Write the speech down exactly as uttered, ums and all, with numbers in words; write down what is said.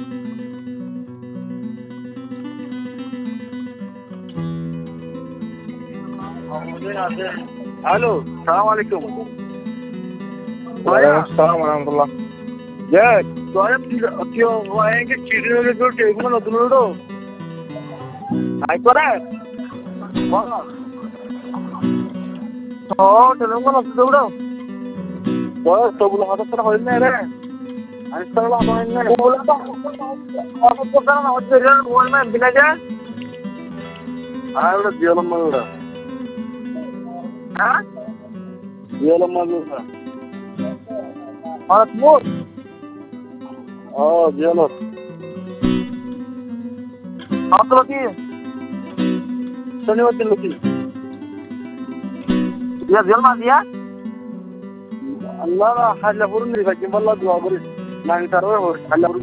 الو السلام عليكم. وعليكم السلام ورحمة الله. جاك طيب كيو وين چیزی رو جو ٹیبل نہ دو آئی کرے واہ تو ٹیبل نہ دو بس تو بولا ہاتھ پر ہونے رے انسٹال ہونے بولا تو اور کو کرنا اور تیرے موبائل میں بنا جا آ وہ دیالم مالا ہاں دیالم مالا اور مور اه ديالك عطلك ايه ثاني ودي لك يا ديال ما ديا لا لا حل فرني فجم الله دوا بري ما انت روح حل